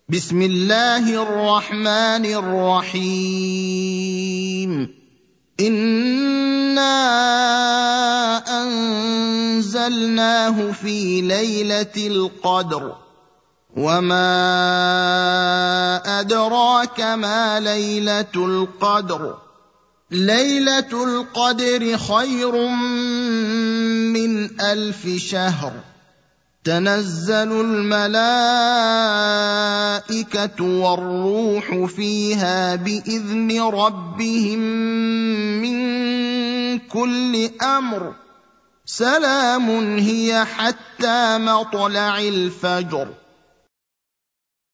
بسم الله الرحمن الرحيم. إنا أنزلناه في ليلة القدر، وما أدراك ما ليلة القدر. ليلة القدر خير من 1000 شهر. تنزل الملائكة والروح فيها بإذن ربهم من كل أمر. سلام هي حتى مطلع الفجر.